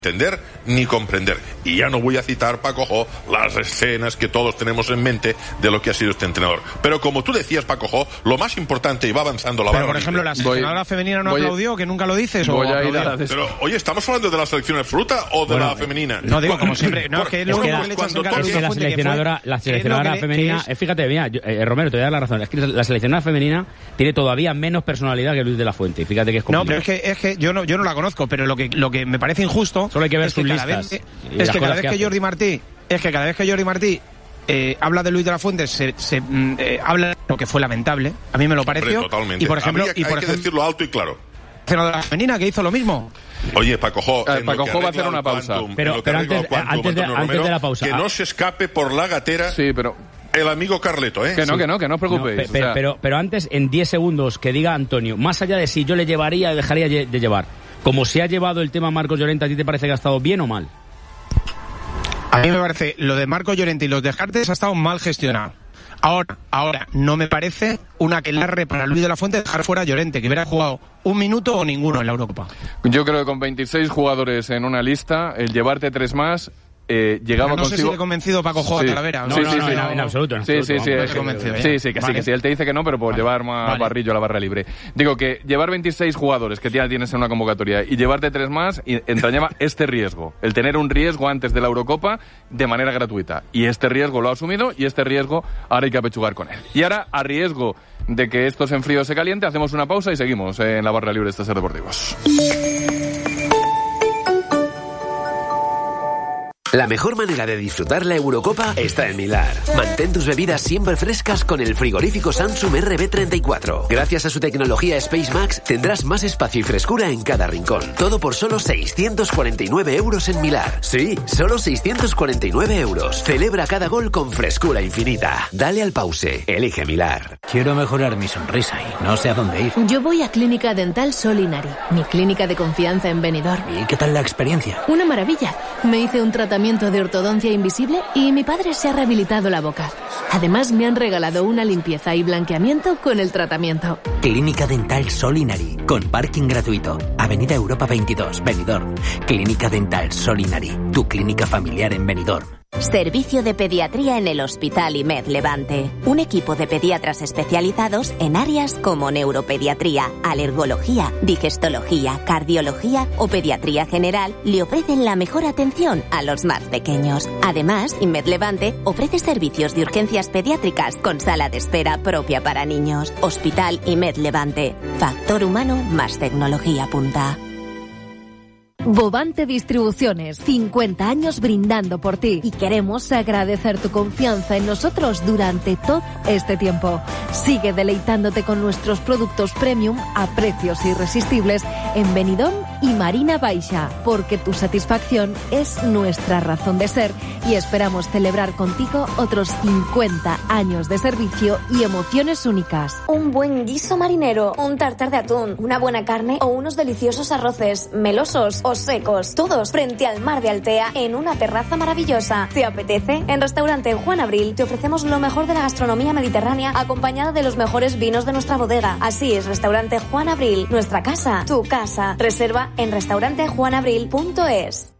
entender ni comprender. Y ya no voy a citar, Paco, las escenas que todos tenemos en mente de lo que ha sido este entrenador. Pero como tú decías, Paco, lo más importante, y va avanzando la barra. Pero, por ejemplo, la seleccionadora femenina no aplaudió, que nunca lo dices. Pero, oye, ¿estamos hablando de la selección absoluta o de la femenina? No, digo, como siempre. No, que la seleccionadora femenina, fíjate, mira, Romero, te voy a dar la razón. Es que la seleccionadora femenina tiene todavía menos personalidad que Luis de la Fuente. Fíjate que es complicado. No, pero es que yo no la conozco, pero lo que me parece injusto. Solo hay que ver sus listas. Es que cada vez que Jordi Martí habla de Luis de la Fuente, habla de lo que fue lamentable. A mí me lo pareció. Totalmente. Y por ejemplo, hay que decirlo alto y claro. La femenina que hizo lo mismo. Oye, Paco va a hacer una pausa. Pero antes de la pausa. Que no se escape por la gatera. Sí, pero el amigo Carleto, ¿eh? Que no os preocupéis. Pero antes, en 10 segundos, que diga Antonio, más allá de si yo le llevaría, dejaría de llevar. Como se ha llevado el tema Marcos Llorente, ¿a ti te parece que ha estado bien o mal? A mí me parece, lo de Marcos Llorente y los Descartes ha estado mal gestionado. Ahora, no me parece una aquelarre para Luis de la Fuente dejar fuera a Llorente, que hubiera jugado un minuto o ninguno en la Eurocopa. Yo creo que con 26 jugadores en una lista, el llevarte 3 más... llegaba no sé si le he convencido Paco Joa Talavera. No, en absoluto. Sí, que él te dice que no, pero por llevar más barrillo a la barra libre. Digo que llevar 26 jugadores que ya tienes en una convocatoria y llevarte 3 más entrañaba este riesgo, el tener un riesgo antes de la Eurocopa de manera gratuita. Y este riesgo lo ha asumido y este riesgo ahora hay que apechugar con él. Y ahora, a riesgo de que esto se enfríe o se caliente, hacemos una pausa y seguimos en la barra libre de Ser Deportivos. La mejor manera de disfrutar la Eurocopa está en Milar. Mantén tus bebidas siempre frescas con el frigorífico Samsung RB34. Gracias a su tecnología Space Max tendrás más espacio y frescura en cada rincón. Todo por solo 649 euros en Milar. Sí, solo 649 euros. Celebra cada gol con frescura infinita. Dale al pause. Elige Milar. Quiero mejorar mi sonrisa y no sé a dónde ir. Yo voy a Clínica Dental Solinari, mi clínica de confianza en Benidorm. ¿Y qué tal la experiencia? Una maravilla. Me hice un tratamiento de ortodoncia invisible y mi padre se ha rehabilitado la boca. Además me han regalado una limpieza y blanqueamiento con el tratamiento. Clínica Dental Solinari, con parking gratuito. Avenida Europa 22, Benidorm. Clínica Dental Solinari, tu clínica familiar en Benidorm. Servicio de pediatría en el Hospital IMED Levante. Un equipo de pediatras especializados en áreas como neuropediatría, alergología, digestología, cardiología o pediatría general le ofrecen la mejor atención a los más pequeños. Además, IMED Levante ofrece servicios de urgencias pediátricas con sala de espera propia para niños. Hospital IMED Levante. Factor humano más tecnología punta. Bovante Distribuciones, 50 años brindando por ti y queremos agradecer tu confianza en nosotros durante todo este tiempo. Sigue deleitándote con nuestros productos premium a precios irresistibles en Benidorm y Marina Baixa, porque tu satisfacción es nuestra razón de ser y esperamos celebrar contigo otros 50 años de servicio y emociones únicas. Un buen guiso marinero, un tartar de atún, una buena carne o unos deliciosos arroces, melosos o secos, todos frente al mar de Altea en una terraza maravillosa. ¿Te apetece? En Restaurante Juan Abril te ofrecemos lo mejor de la gastronomía mediterránea acompañada de los mejores vinos de nuestra bodega. Así es, Restaurante Juan Abril, nuestra casa, tu casa. Reserva en restaurantejuanabril.es.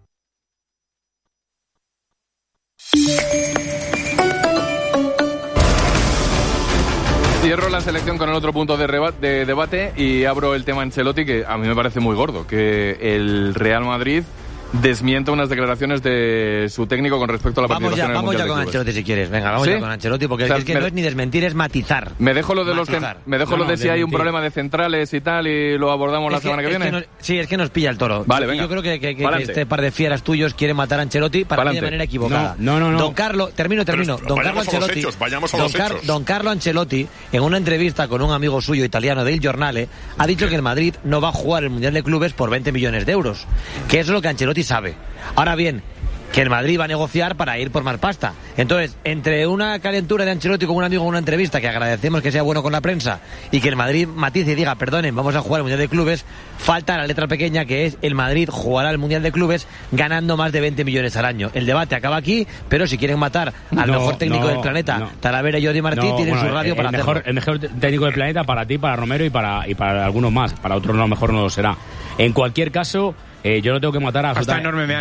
Cierro la selección con el otro punto de debate y abro el tema Ancelotti, que a mí me parece muy gordo, que el Real Madrid desmienta unas declaraciones de su técnico con respecto a la participación en el Mundial de Clubes. Vamos ya con Ancelotti si quieres. Venga, vamos ya con Ancelotti, porque es que no es ni desmentir, es matizar. Me dejo lo de si hay un problema de centrales y tal y lo abordamos la semana que viene. Es que nos pilla el toro. Vale, venga. Yo creo que este par de fieras tuyos quieren matar a Ancelotti para mí de manera equivocada. No. Don Carlo, termino. Don Carlo Ancelotti. Don Carlo Ancelotti, en una entrevista con un amigo suyo italiano de Il Giornale, ha dicho que el Madrid no va a jugar el Mundial de Clubes por 20 millones de euros. Que eso es lo que Ancelotti sabe. Ahora bien, que el Madrid va a negociar para ir por más pasta. Entonces, entre una calentura de Ancelotti con un amigo en una entrevista, que agradecemos que sea bueno con la prensa, y que el Madrid matice y diga, perdonen, vamos a jugar el Mundial de Clubes, falta la letra pequeña, que es el Madrid jugará el Mundial de Clubes ganando más de 20 millones al año. El debate acaba aquí, pero si quieren matar al mejor técnico del planeta, Talavera y Jordi Martí, tienen su radio para hacerlo. El mejor técnico del planeta para ti, para Romero y para algunos más. Para otros a lo mejor no lo será. En cualquier caso, yo lo tengo que matar a Está enorme,